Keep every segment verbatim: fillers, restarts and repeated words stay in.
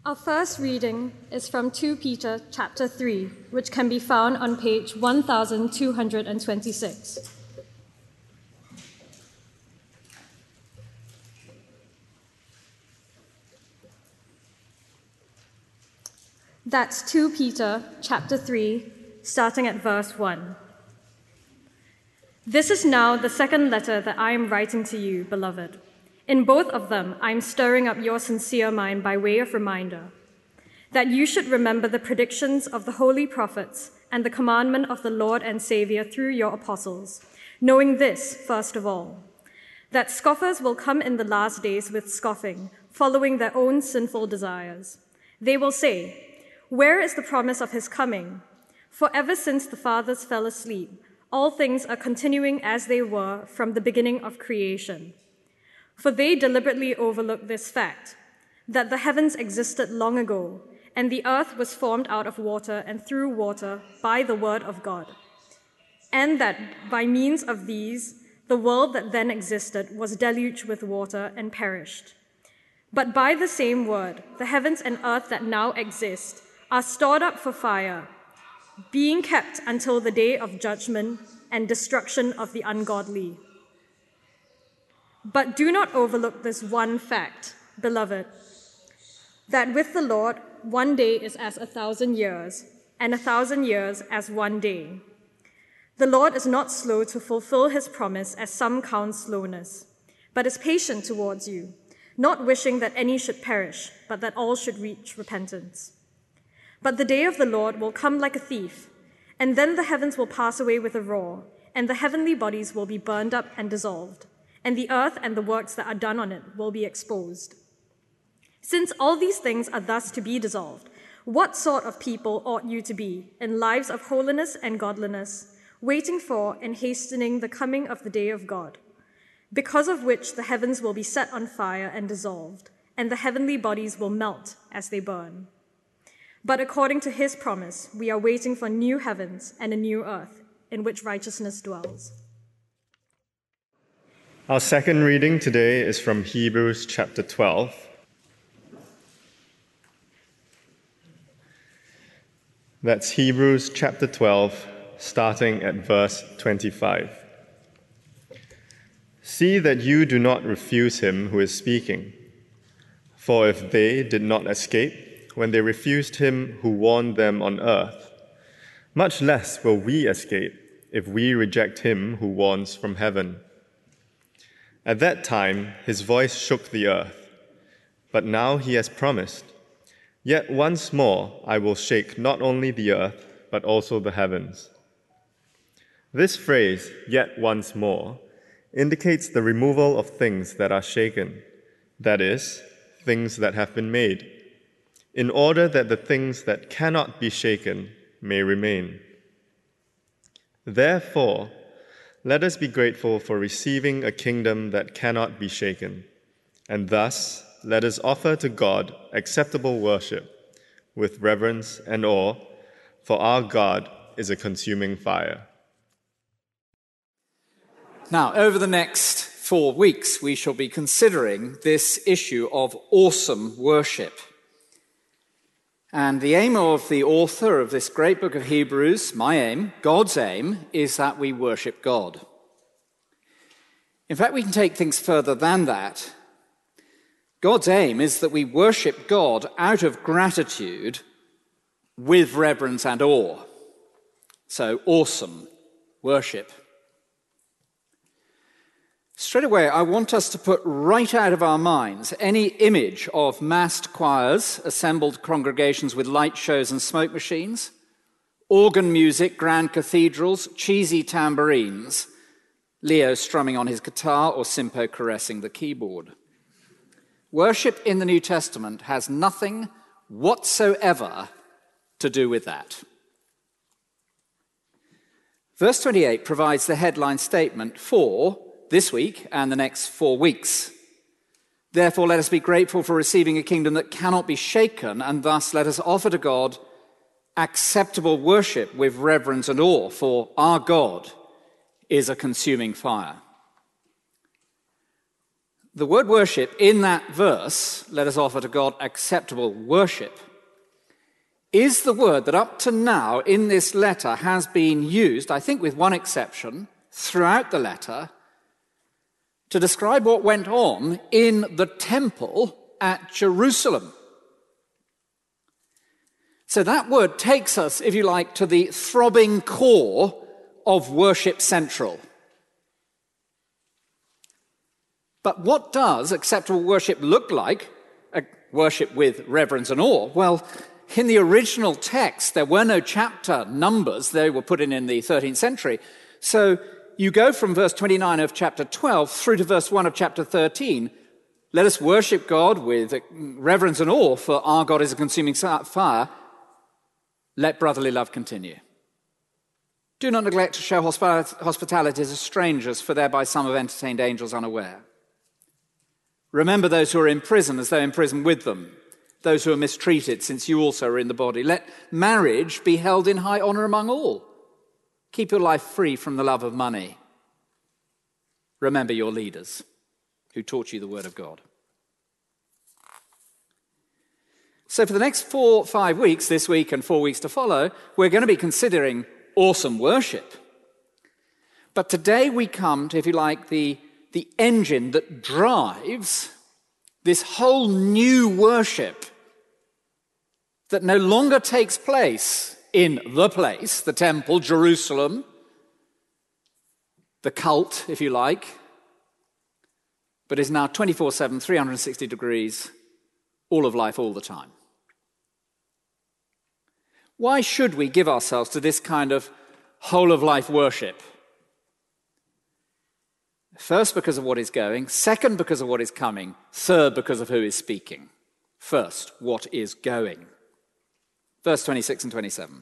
Our first reading is from Second Peter chapter three, which can be found on page one thousand two hundred twenty-six. That's Second Peter chapter three, starting at verse one. This is now the second letter that I am writing to you, beloved. In both of them, I am stirring up your sincere mind by way of reminder, that you should remember the predictions of the holy prophets and the commandment of the Lord and Savior through your apostles, knowing this, first of all, that scoffers will come in the last days with scoffing, following their own sinful desires. They will say, "Where is the promise of his coming? For ever since the fathers fell asleep, all things are continuing as they were from the beginning of creation." For they deliberately overlook this fact, that the heavens existed long ago, and the earth was formed out of water and through water by the word of God, and that by means of these, the world that then existed was deluged with water and perished. But by the same word, the heavens and earth that now exist are stored up for fire, being kept until the day of judgment and destruction of the ungodly. But do not overlook this one fact, beloved, that with the Lord, one day is as a thousand years, and a thousand years as one day. The Lord is not slow to fulfill his promise, as some count slowness, but is patient towards you, not wishing that any should perish, but that all should reach repentance. But the day of the Lord will come like a thief, and then the heavens will pass away with a roar, and the heavenly bodies will be burned up and dissolved, and the earth and the works that are done on it will be exposed. Since all these things are thus to be dissolved, what sort of people ought you to be in lives of holiness and godliness, waiting for and hastening the coming of the day of God, because of which the heavens will be set on fire and dissolved, and the heavenly bodies will melt as they burn? But according to his promise, we are waiting for new heavens and a new earth in which righteousness dwells. Our second reading today is from Hebrews chapter twelve. That's Hebrews chapter twelve, starting at verse twenty-five. See that you do not refuse him who is speaking. For if they did not escape when they refused him who warned them on earth, much less will we escape if we reject him who warns from heaven. At that time, his voice shook the earth, but now he has promised, "Yet once more I will shake not only the earth, but also the heavens." This phrase, "yet once more," indicates the removal of things that are shaken, that is, things that have been made, in order that the things that cannot be shaken may remain. Therefore, let us be grateful for receiving a kingdom that cannot be shaken, and thus let us offer to God acceptable worship with reverence and awe, for our God is a consuming fire. Now, over the next four weeks, we shall be considering this issue of awesome worship. And the aim of the author of this great book of Hebrews, my aim, God's aim, is that we worship God. In fact, we can take things further than that. God's aim is that we worship God out of gratitude with reverence and awe. So, awesome worship. Straight away, I want us to put right out of our minds any image of massed choirs, assembled congregations with light shows and smoke machines, organ music, grand cathedrals, cheesy tambourines, Leo strumming on his guitar or Simpo caressing the keyboard. Worship in the New Testament has nothing whatsoever to do with that. Verse twenty-eight provides the headline statement for this week and the next four weeks. Therefore, let us be grateful for receiving a kingdom that cannot be shaken, and thus let us offer to God acceptable worship with reverence and awe, for our God is a consuming fire. The word worship in that verse, let us offer to God acceptable worship, is the word that up to now in this letter has been used, I think with one exception, throughout the letter, to describe what went on in the temple at Jerusalem. So that word takes us, if you like, to the throbbing core of Worship Central. But what does acceptable worship look like? A worship with reverence and awe? Well, in the original text, there were no chapter numbers. They were put in in the thirteenth century. So you go from verse twenty-nine of chapter twelve through to verse one of chapter thirteen. Let us worship God with reverence and awe, for our God is a consuming fire. Let brotherly love continue. Do not neglect to show hospitality to strangers, for thereby some have entertained angels unaware. Remember those who are in prison as though in prison with them, those who are mistreated, since you also are in the body. Let marriage be held in high honor among all. Keep your life free from the love of money. Remember your leaders who taught you the word of God. So for the next four, five weeks, this week and four weeks to follow, we're going to be considering awesome worship. But today we come to, if you like, the, the engine that drives this whole new worship that no longer takes place in the place, the temple, Jerusalem, the cult, if you like, but is now twenty-four seven, three hundred sixty degrees, all of life, all the time. Why should we give ourselves to this kind of whole-of-life worship? First, because of what is going. Second, because of what is coming. Third, because of who is speaking. First, what is going. Verse twenty-six and twenty-seven.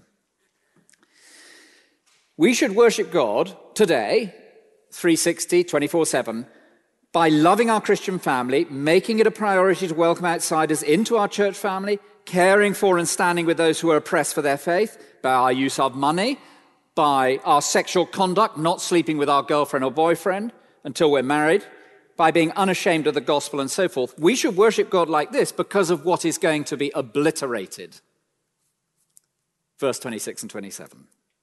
We should worship God today, three sixty, twenty-four seven, by loving our Christian family, making it a priority to welcome outsiders into our church family, caring for and standing with those who are oppressed for their faith, by our use of money, by our sexual conduct, not sleeping with our girlfriend or boyfriend until we're married, by being unashamed of the gospel and so forth. We should worship God like this because of what is going to be obliterated. Verse twenty-six and twenty-seven.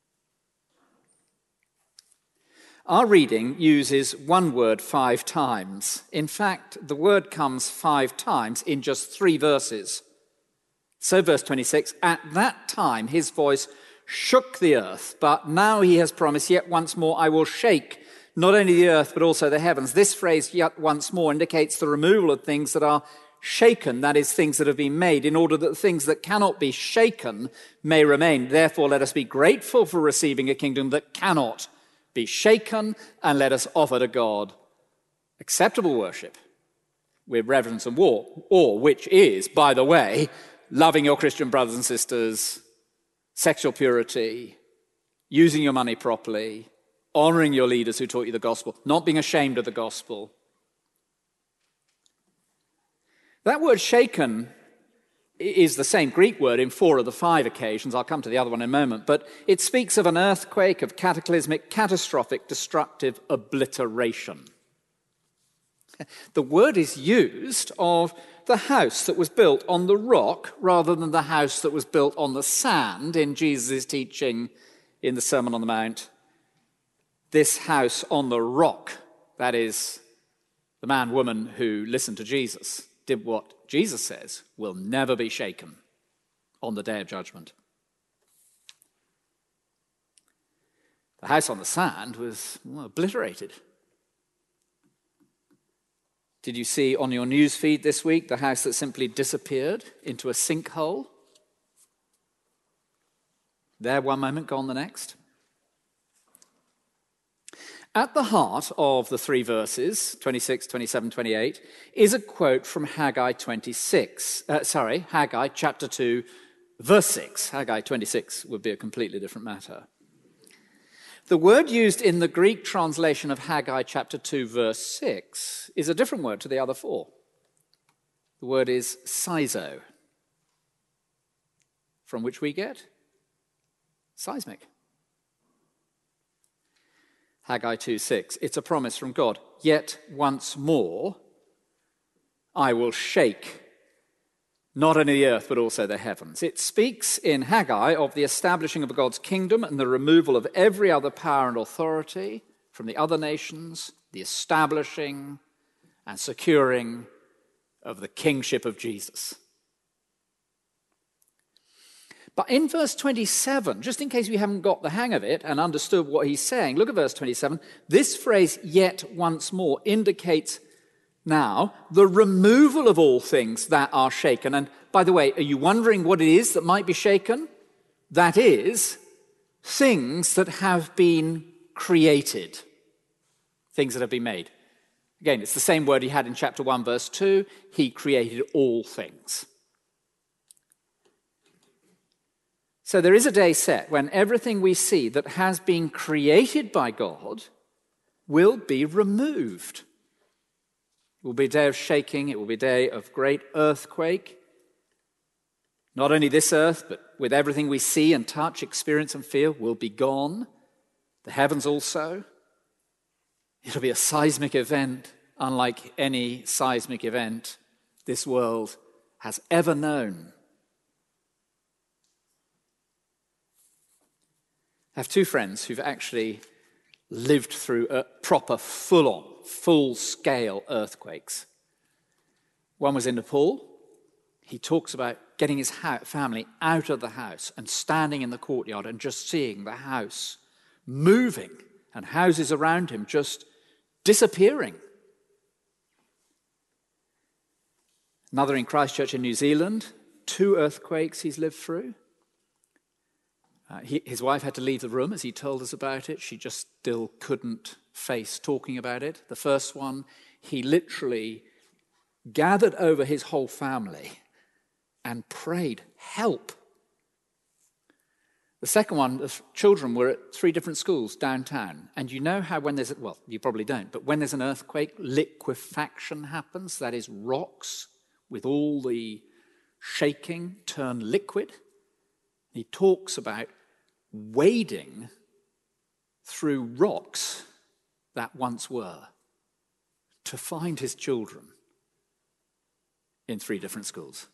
Our reading uses one word five times. In fact, the word comes five times in just three verses. So verse twenty-six, at that time his voice shook the earth, but now he has promised, yet once more I will shake not only the earth but also the heavens. This phrase, yet once more, indicates the removal of things that are shaken, that is, things that have been made, in order that the things that cannot be shaken may remain. Therefore, let us be grateful for receiving a kingdom that cannot be shaken, and let us offer to God acceptable worship with reverence and awe, or which is, by the way, loving your Christian brothers and sisters, sexual purity, using your money properly, honoring your leaders who taught you the gospel, not being ashamed of the gospel. That word shaken is the same Greek word in four of the five occasions. I'll come to the other one in a moment. But it speaks of an earthquake, of cataclysmic, catastrophic, destructive obliteration. The word is used of the house that was built on the rock rather than the house that was built on the sand in Jesus' teaching in the Sermon on the Mount. This house on the rock, that is, the man, woman who listened to Jesus, did what Jesus says will never be shaken on the day of judgment. The house on the sand was well, obliterated. Did you see on your news feed this week the house that simply disappeared into a sinkhole? There one moment, gone the next. At the heart of the three verses, twenty-six, twenty-seven, twenty-eight, is a quote from Haggai twenty-six. Uh, sorry, Haggai chapter two, verse six. Haggai twenty-six would be a completely different matter. The word used in the Greek translation of Haggai chapter two, verse six, is a different word to the other four. The word is sizo, from which we get seismic. Haggai two six, it's a promise from God. Yet once more, I will shake not only the earth but also the heavens. It speaks in Haggai of the establishing of God's kingdom and the removal of every other power and authority from the other nations, the establishing and securing of the kingship of Jesus. But in verse twenty-seven, just in case we haven't got the hang of it and understood what he's saying, look at verse twenty-seven. This phrase, yet once more, indicates now the removal of all things that are shaken. And by the way, are you wondering what it is that might be shaken? That is, things that have been created, things that have been made. Again, it's the same word he had in chapter one, verse two. He created all things. So there is a day set when everything we see that has been created by God will be removed. It will be a day of shaking. It will be a day of great earthquake. Not only this earth, but with everything we see and touch, experience and feel will be gone. The heavens also. It'll be a seismic event unlike any seismic event this world has ever known. I have two friends who've actually lived through a proper full-on, full-scale earthquakes. One was in Nepal. He talks about getting his family out of the house and standing in the courtyard and just seeing the house moving and houses around him just disappearing. Another in Christchurch in New Zealand, two earthquakes he's lived through. Uh, he, his wife had to leave the room as he told us about it. She just still couldn't face talking about it. The first one, he literally gathered over his whole family and prayed, help. The second one, the children were at three different schools downtown. And you know how when there's, a, well, you probably don't, but when there's an earthquake, liquefaction happens. That is, rocks with all the shaking turn liquid. He talks about wading through rocks that once were to find his children in three different schools.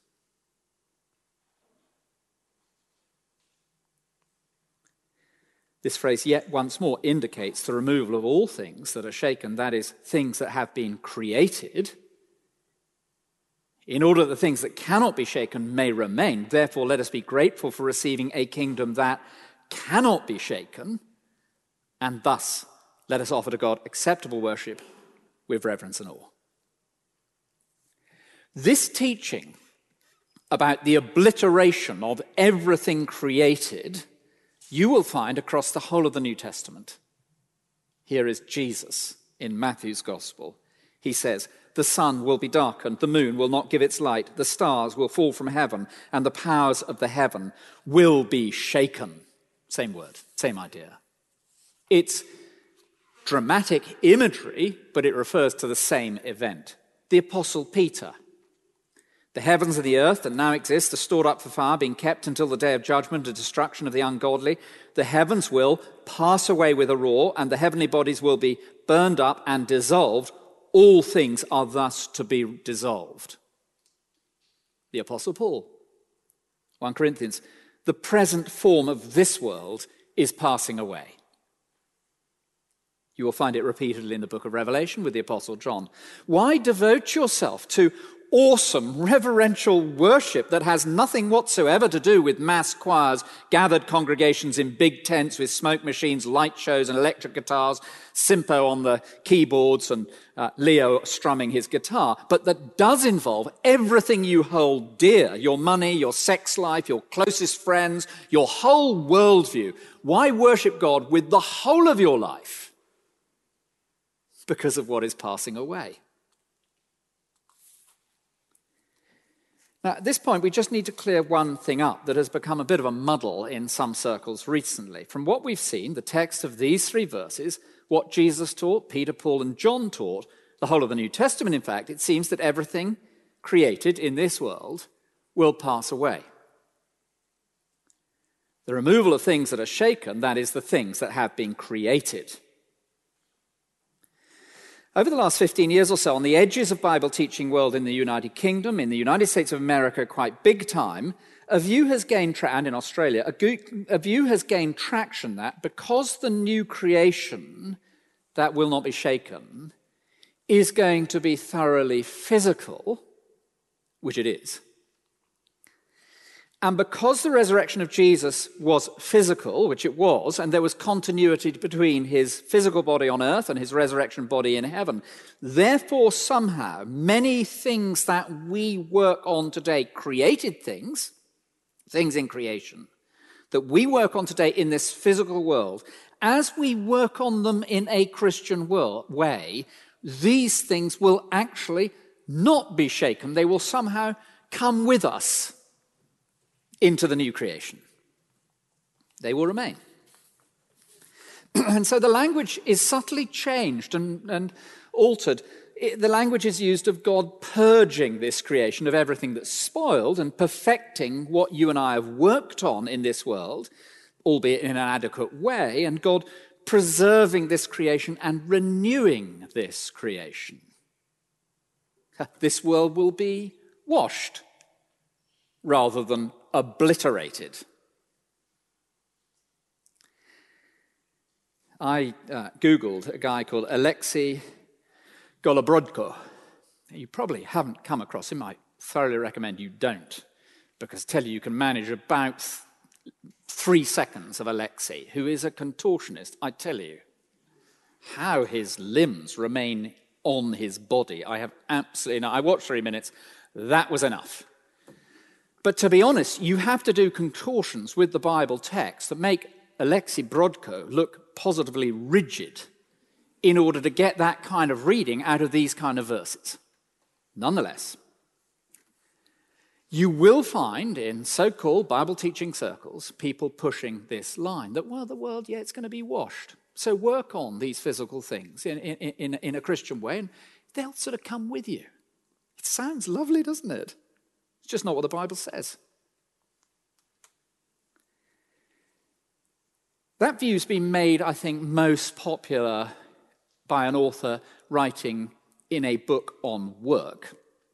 This phrase, yet once more, indicates the removal of all things that are shaken, that is, things that have been created, in order that the things that cannot be shaken may remain. Therefore, let us be grateful for receiving a kingdom that cannot be shaken, and thus let us offer to God acceptable worship with reverence and awe. This teaching about the obliteration of everything created, you will find across the whole of the New Testament. Here is Jesus in Matthew's Gospel. He says, the sun will be darkened, the moon will not give its light, the stars will fall from heaven, and the powers of the heaven will be shaken. Same word, same idea. It's dramatic imagery, but it refers to the same event. The Apostle Peter. The heavens and the earth that now exist are stored up for fire, being kept until the day of judgment and destruction of the ungodly. The heavens will pass away with a roar, and the heavenly bodies will be burned up and dissolved. All things are thus to be dissolved. The Apostle Paul, First Corinthians, the present form of this world is passing away. You will find it repeatedly in the book of Revelation with the Apostle John. Why devote yourself to awesome, reverential worship that has nothing whatsoever to do with mass choirs, gathered congregations in big tents with smoke machines, light shows and electric guitars, Simpo on the keyboards and uh, Leo strumming his guitar, but that does involve everything you hold dear, your money, your sex life, your closest friends, your whole worldview. Why worship God with the whole of your life? Because of what is passing away. Now, at this point, we just need to clear one thing up that has become a bit of a muddle in some circles recently. From what we've seen, the text of these three verses, what Jesus taught, Peter, Paul, and John taught, the whole of the New Testament, in fact, it seems that everything created in this world will pass away. The removal of things that are shaken, that is, the things that have been created. Over the last fifteen years or so, on the edges of Bible teaching world in the United Kingdom, in the United States of America, quite big time, a view has gained, tra- and in Australia, a, go- a view has gained traction that because the new creation that will not be shaken is going to be thoroughly physical, which it is, and because the resurrection of Jesus was physical, which it was, and there was continuity between his physical body on earth and his resurrection body in heaven, therefore somehow many things that we work on today, created things, things in creation, that we work on today in this physical world, as we work on them in a Christian world, way, these things will actually not be shaken. They will somehow come with us into the new creation. They will remain. And so the language is subtly changed and, and altered. It, the language is used of God purging this creation of everything that's spoiled and perfecting what you and I have worked on in this world, albeit in an adequate way, and God preserving this creation and renewing this creation. This world will be washed rather than obliterated. I uh, Googled a guy called Alexei Golobrodko. You probably haven't come across him. I thoroughly recommend you don't, because I tell you, you can manage about th- three seconds of Alexei, who is a contortionist. I tell you, how his limbs remain on his body. I have absolutely no. I watched three minutes. That was enough. But to be honest, you have to do contortions with the Bible text that make Alexei Brodko look positively rigid in order to get that kind of reading out of these kind of verses. Nonetheless, you will find in so-called Bible teaching circles people pushing this line that, well, the world, yeah, it's going to be washed. So work on these physical things in, in, in, in a Christian way, and they'll sort of come with you. It sounds lovely, doesn't it? It's just not what the Bible says. That view's been made, I think, most popular by an author writing in a book on work.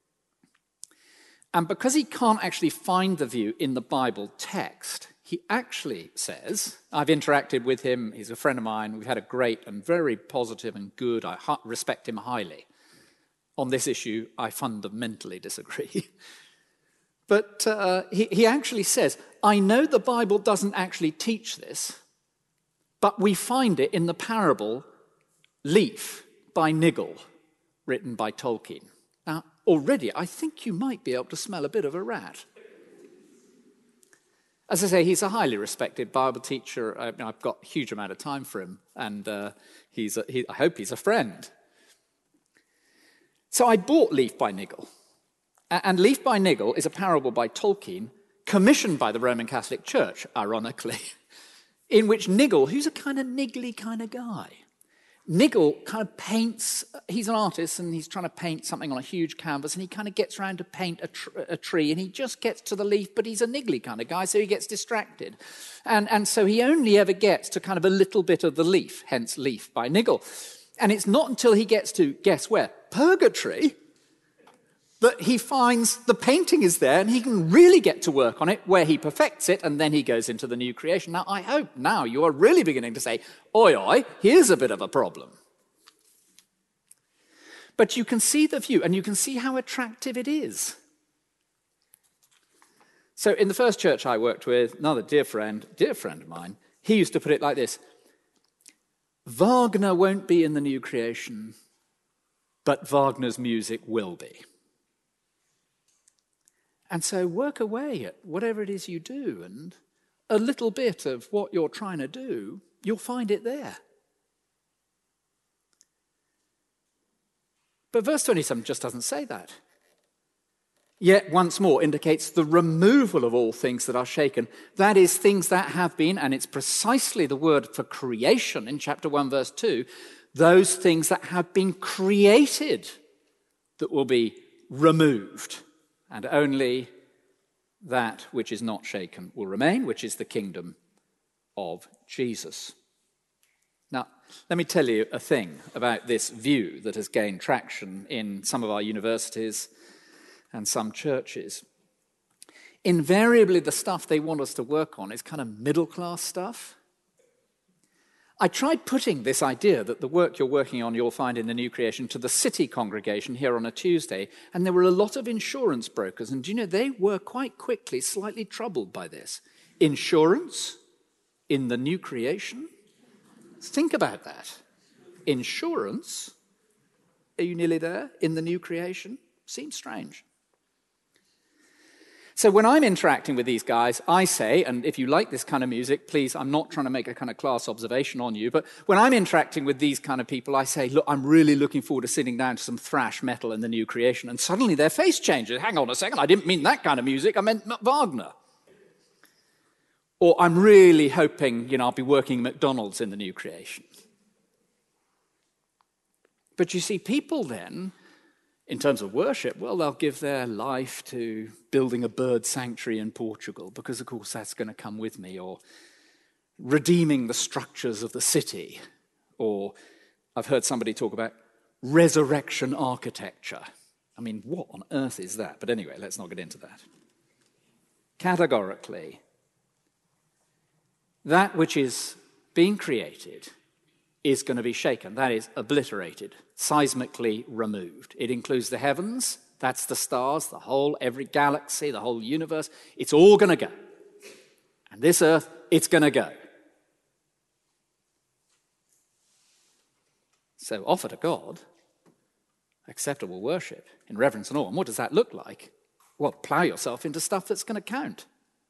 And because he can't actually find the view in the Bible text, he actually says, I've interacted with him, he's a friend of mine, we've had a great and very positive and good, I respect him highly. On this issue, I fundamentally disagree. But uh, he, he actually says, I know the Bible doesn't actually teach this, but we find it in the parable Leaf by Niggle, written by Tolkien. Now, already, I think you might be able to smell a bit of a rat. As I say, he's a highly respected Bible teacher. I mean, I've got a huge amount of time for him, and uh, he's a, he, I hope he's a friend. So I bought Leaf by Niggle. And Leaf by Niggle is a parable by Tolkien, commissioned by the Roman Catholic Church, ironically, in which Niggle, who's a kind of niggly kind of guy, Niggle kind of paints, he's an artist and he's trying to paint something on a huge canvas, and he kind of gets around to paint a, tr- a tree, and he just gets to the leaf, but he's a niggly kind of guy, so he gets distracted. And, and so he only ever gets to kind of a little bit of the leaf, hence Leaf by Niggle. And it's not until he gets to, guess where, Purgatory, that he finds the painting is there and he can really get to work on it, where he perfects it, and then he goes into the new creation. Now, I hope now you are really beginning to say, oi, oi, here's a bit of a problem. But you can see the view, and you can see how attractive it is. So in the first church I worked with, another dear friend, dear friend of mine, he used to put it like this: Wagner won't be in the new creation, but Wagner's music will be. And so work away at whatever it is you do, and a little bit of what you're trying to do, you'll find it there. But verse twenty-seven just doesn't say that. Yet once more indicates the removal of all things that are shaken. That is, things that have been, and it's precisely the word for creation in chapter one, verse two, those things that have been created that will be removed. And only that which is not shaken will remain, which is the kingdom of Jesus. Now, let me tell you a thing about this view that has gained traction in some of our universities and some churches. Invariably, the stuff they want us to work on is kind of middle-class stuff. I tried putting this idea that the work you're working on you'll find in the new creation to the city congregation here on a Tuesday, and there were a lot of insurance brokers, and do you know, they were quite quickly slightly troubled by this. Insurance in the new creation? Think about that. Insurance, are you nearly there, in the new creation? Seems strange. So when I'm interacting with these guys, I say, and if you like this kind of music, please, I'm not trying to make a kind of class observation on you, but when I'm interacting with these kind of people, I say, look, I'm really looking forward to sitting down to some thrash metal in the new creation, and suddenly their face changes. Hang on a second, I didn't mean that kind of music, I meant Wagner. Or I'm really hoping, you know, I'll be working at McDonald's in the new creation. But you see, people then, in terms of worship, well, they'll give their life to building a bird sanctuary in Portugal, because, of course, that's going to come with me, or redeeming the structures of the city, or I've heard somebody talk about resurrection architecture. I mean, what on earth is that? But anyway, let's not get into that. Categorically, that which is being created is going to be shaken. That is, obliterated, seismically removed. It includes the heavens, that's the stars, the whole, every galaxy, the whole universe. It's all going to go. And this earth, it's going to go. So offer to God acceptable worship in reverence and awe. And what does that look like? Well, plow yourself into stuff that's going to count.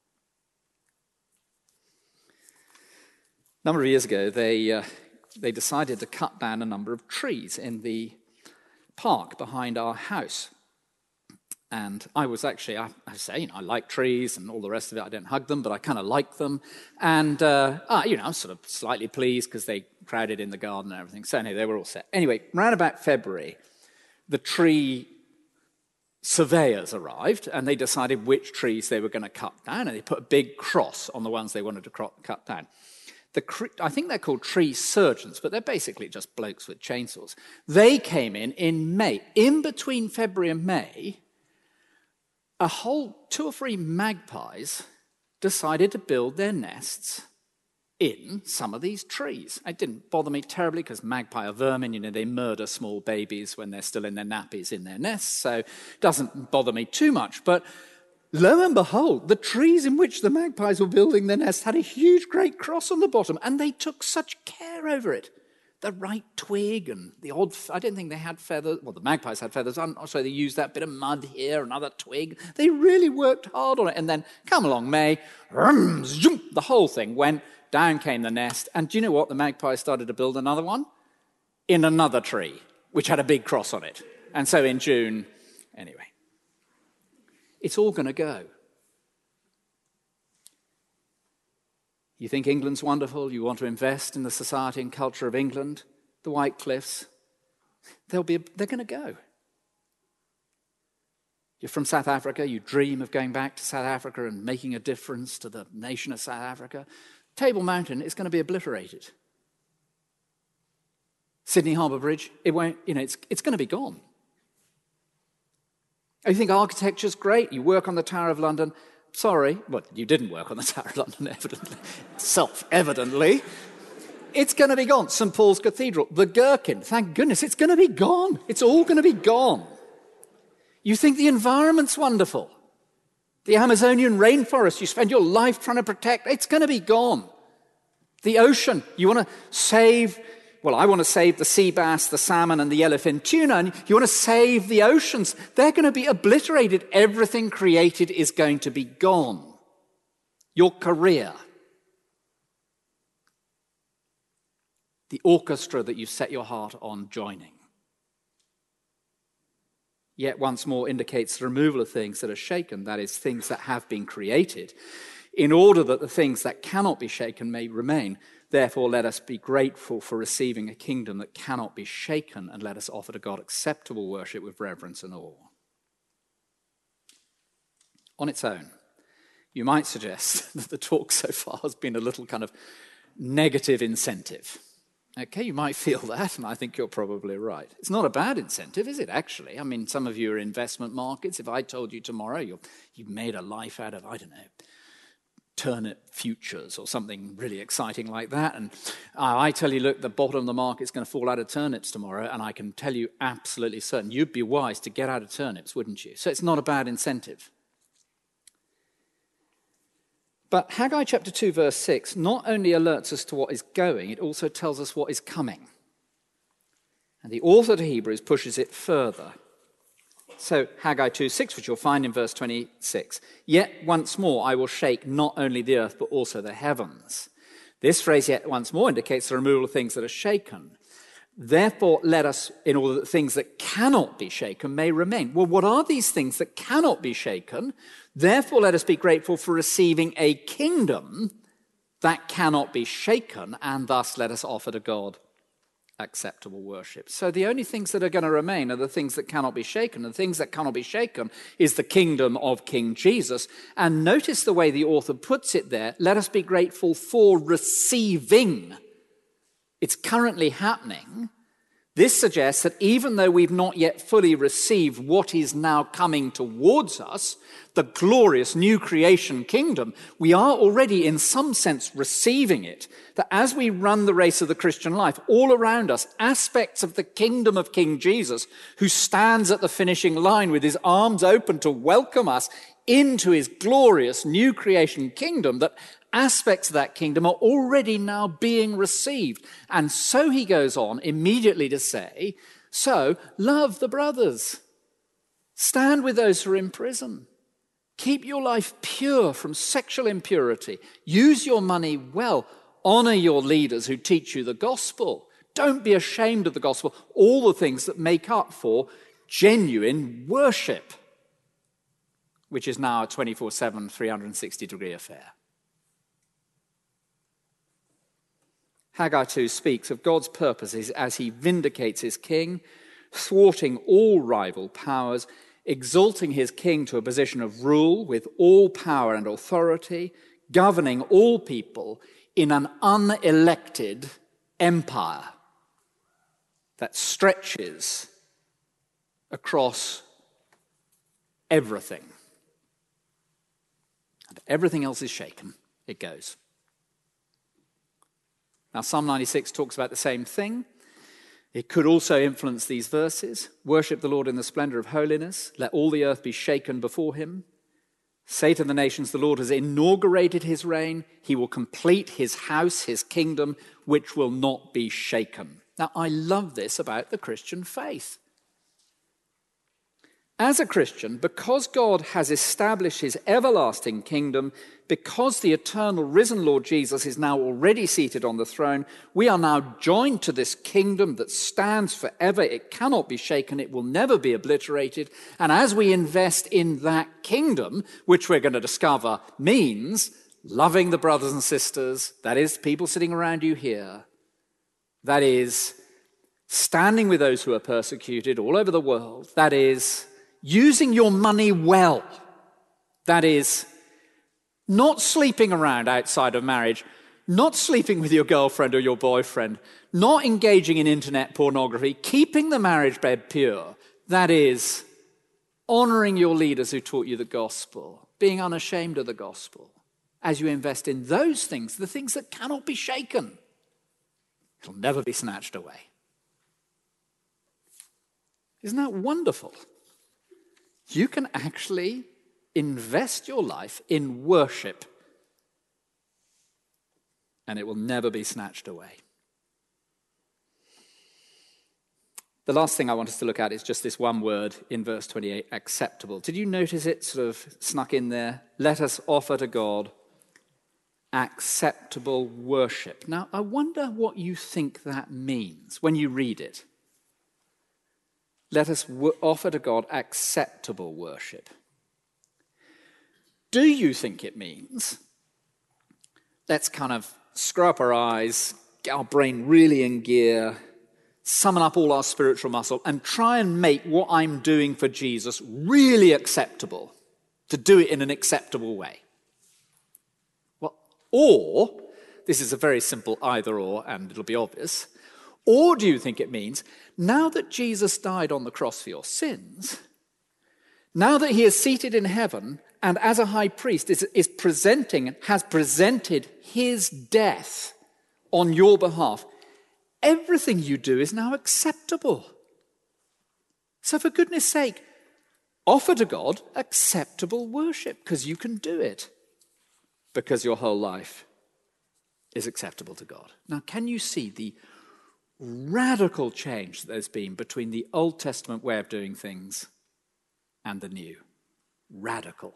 A number of years ago, they... Uh, They decided to cut down a number of trees in the park behind our house. And I was actually, I, I say, you know, I like trees and all the rest of it. I don't hug them, but I kind of like them. And, uh, ah, you know, I was sort of slightly pleased because they crowded in the garden and everything. So anyway, they were all set. Anyway, around about February, the tree surveyors arrived and they decided which trees they were going to cut down. And they put a big cross on the ones they wanted to cro- cut down. The, I think they're called tree surgeons, but they're basically just blokes with chainsaws. They came in in May. In between February and May, a whole two or three magpies decided to build their nests in some of these trees. It didn't bother me terribly because magpie are vermin. You know, they murder small babies when they're still in their nappies in their nests, so it doesn't bother me too much. But lo and behold, the trees in which the magpies were building their nests had a huge, great cross on the bottom, and they took such care over it. The right twig and the odd... I don't think they had feathers. Well, the magpies had feathers on, so they used that bit of mud here, another twig. They really worked hard on it. And then, come along May, rum, zoom, the whole thing went, down came the nest. And do you know what? The magpies started to build another one in another tree, which had a big cross on it. And so in June, anyway. It's all going to go. You think England's wonderful, you want to invest in the society and culture of England, the White Cliffs, they'll be, they're going to go. You're from South Africa, you dream of going back to South Africa and making a difference to the nation of South Africa. Table Mountain is going to be obliterated. Sydney Harbour Bridge, it won't, you know, it's, it's going to be gone. You think architecture's great, you work on the Tower of London. Sorry, well, you didn't work on the Tower of London, evidently. Self-evidently. It's going to be gone. Saint Paul's Cathedral, the Gherkin, thank goodness, it's going to be gone. It's all going to be gone. You think the environment's wonderful. The Amazonian rainforest you spend your life trying to protect, it's going to be gone. The ocean, you want to save... Well, I want to save the sea bass, the salmon, and the yellowfin tuna, and you want to save the oceans. They're going to be obliterated. Everything created is going to be gone. Your career. The orchestra that you set your heart on joining. Yet once more indicates the removal of things that are shaken, that is, things that have been created, in order that the things that cannot be shaken may remain. Therefore, let us be grateful for receiving a kingdom that cannot be shaken, and let us offer to God acceptable worship with reverence and awe. On its own, you might suggest that the talk so far has been a little kind of negative incentive. Okay, you might feel that, and I think you're probably right. It's not a bad incentive, is it, actually? I mean, some of you are investment markets. If I told you tomorrow you're, you've made a life out of, I don't know, turnip futures or something really exciting like that, and uh, I tell you, look, the bottom of the market's going to fall out of turnips tomorrow, and I can tell you absolutely certain, you'd be wise to get out of turnips, wouldn't you? So it's not a bad incentive. But Haggai chapter two, verse six, not only alerts us to what is going, it also tells us what is coming. And the author to Hebrews pushes it further. So Haggai two six, which you'll find in verse twenty-six, yet once more I will shake not only the earth, but also the heavens. This phrase, yet once more, indicates the removal of things that are shaken. Therefore, let us, in order that things that cannot be shaken may remain. Well, what are these things that cannot be shaken? Therefore, let us be grateful for receiving a kingdom that cannot be shaken, and thus let us offer to God acceptable worship. So the only things that are going to remain are the things that cannot be shaken. The things that cannot be shaken is the kingdom of King Jesus. And notice the way the author puts it there. Let us be grateful for receiving. It's currently happening. This suggests that even though we've not yet fully received what is now coming towards us, the glorious new creation kingdom, we are already in some sense receiving it. That as we run the race of the Christian life, all around us, aspects of the kingdom of King Jesus, who stands at the finishing line with his arms open to welcome us into his glorious new creation kingdom, that aspects of that kingdom are already now being received. And so he goes on immediately to say, so love the brothers. Stand with those who are in prison. Keep your life pure from sexual impurity. Use your money well. Honor your leaders who teach you the gospel. Don't be ashamed of the gospel. All the things that make up for genuine worship, which is now a twenty-four seven, three hundred sixty degree affair. Haggai two speaks of God's purposes as he vindicates his king, thwarting all rival powers, exalting his king to a position of rule with all power and authority, governing all people in an unelected empire that stretches across everything. And everything else is shaken. It goes. Now, Psalm ninety-six talks about the same thing. It could also influence these verses. Worship the Lord in the splendor of holiness. Let all the earth be shaken before him. Say to the nations, the Lord has inaugurated his reign. He will complete his house, his kingdom, which will not be shaken. Now, I love this about the Christian faith. As a Christian, because God has established his everlasting kingdom, because the eternal risen Lord Jesus is now already seated on the throne, we are now joined to this kingdom that stands forever. It cannot be shaken. It will never be obliterated. And as we invest in that kingdom, which we're going to discover means loving the brothers and sisters, that is, people sitting around you here, that is, standing with those who are persecuted all over the world, that is, using your money well, that is, not sleeping around outside of marriage, not sleeping with your girlfriend or your boyfriend, not engaging in internet pornography, keeping the marriage bed pure, that is, honoring your leaders who taught you the gospel, being unashamed of the gospel. As you invest in those things, the things that cannot be shaken, it'll never be snatched away. Isn't that wonderful? You can actually invest your life in worship, and it will never be snatched away. The last thing I want us to look at is just this one word in verse twenty-eight, acceptable. Did you notice it sort of snuck in there? Let us offer to God acceptable worship. Now, I wonder what you think that means when you read it. Let us w- offer to God acceptable worship. Do you think it means let's kind of screw up our eyes, get our brain really in gear, summon up all our spiritual muscle, and try and make what I'm doing for Jesus really acceptable, to do it in an acceptable way? Well, or This is a very simple either or, and it'll be obvious. Or do you think it means, now that Jesus died on the cross for your sins, now that he is seated in heaven and as a high priest is, is presenting, has presented his death on your behalf, everything you do is now acceptable. So for goodness sake, offer to God acceptable worship, because you can do it, because your whole life is acceptable to God. Now, can you see the radical change that there's been between the Old Testament way of doing things and the New? Radical.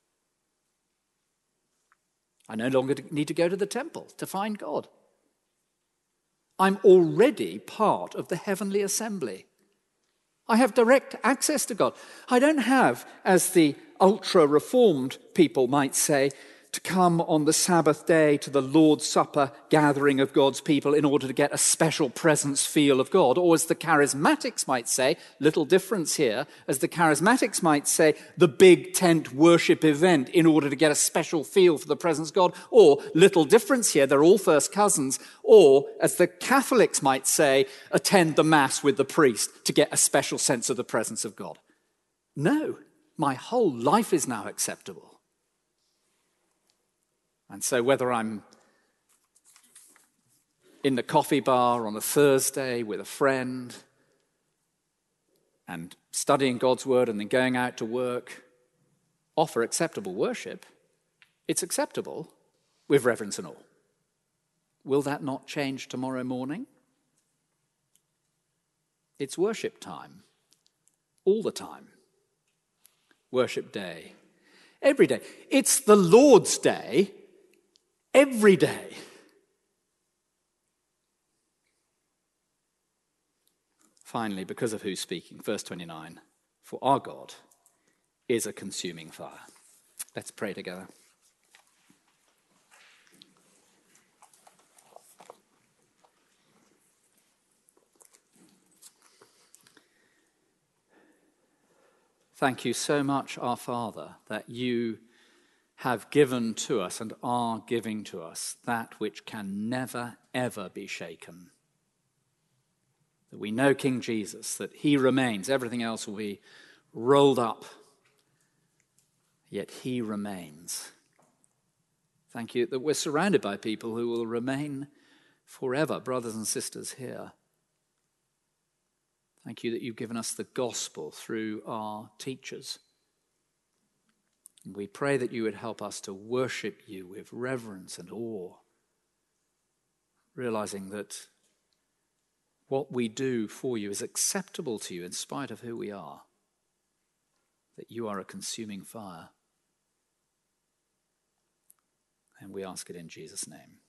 I no longer need to go to the temple to find God. I'm already part of the heavenly assembly. I have direct access to God. I don't have, as the ultra-reformed people might say, to come on the Sabbath day to the Lord's Supper gathering of God's people in order to get a special presence feel of God. Or as the charismatics might say, little difference here, as the charismatics might say, the big tent worship event in order to get a special feel for the presence of God. Or, little difference here, they're all first cousins. Or, as the Catholics might say, attend the Mass with the priest to get a special sense of the presence of God. No, my whole life is now acceptable. And so whether I'm in the coffee bar on a Thursday with a friend and studying God's word and then going out to work, offer acceptable worship, it's acceptable with reverence and awe. Will that not change tomorrow morning? It's worship time, all the time. Worship day, every day. It's the Lord's day, every day. Finally, because of who's speaking, verse twenty-nine, for our God is a consuming fire. Let's pray together. Thank you so much, our Father, that you have given to us and are giving to us that which can never, ever be shaken. That we know King Jesus, that he remains. Everything else will be rolled up, yet he remains. Thank you that we're surrounded by people who will remain forever, brothers and sisters here. Thank you that you've given us the gospel through our teachers. We pray that you would help us to worship you with reverence and awe, realizing that what we do for you is acceptable to you in spite of who we are, that you are a consuming fire. And we ask it in Jesus' name.